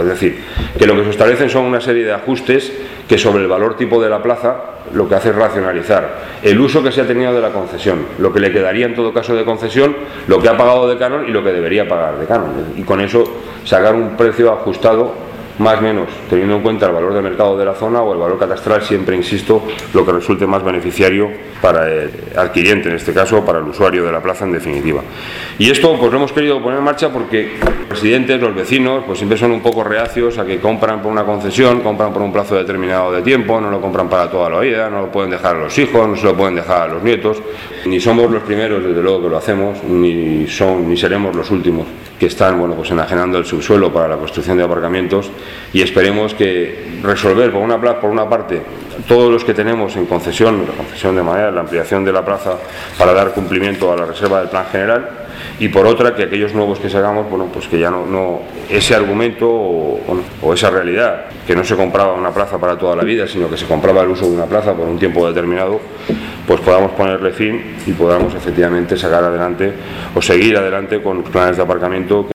Es decir, que lo que se establecen son una serie de ajustes que sobre el valor tipo de la plaza lo que hace es racionalizar el uso que se ha tenido de la concesión, lo que le quedaría en todo caso de concesión, lo que ha pagado de canon y lo que debería pagar de canon, y con eso sacar un precio ajustado más o menos, teniendo en cuenta el valor de mercado de la zona o el valor catastral, siempre insisto, lo que resulte más beneficiario para el adquiriente, en este caso, para el usuario de la plaza en definitiva. Y esto pues lo hemos querido poner en marcha porque los residentes, los vecinos, pues siempre son un poco reacios a que compran por una concesión, compran por un plazo determinado de tiempo, no lo compran para toda la vida, no lo pueden dejar a los hijos, no se lo pueden dejar a los nietos. Ni somos los primeros, desde luego, que lo hacemos, ni seremos los últimos que están, bueno, pues enajenando el subsuelo para la construcción de aparcamientos, y esperemos que resolver por una parte todos los que tenemos en concesión, la concesión de madera, la ampliación de la plaza para dar cumplimiento a la reserva del plan general, y por otra que aquellos nuevos que sacamos, bueno, pues que ya no ese argumento o esa realidad que no se compraba una plaza para toda la vida, sino que se compraba el uso de una plaza por un tiempo determinado, pues podamos ponerle fin y podamos efectivamente sacar adelante o seguir adelante con planes de aparcamiento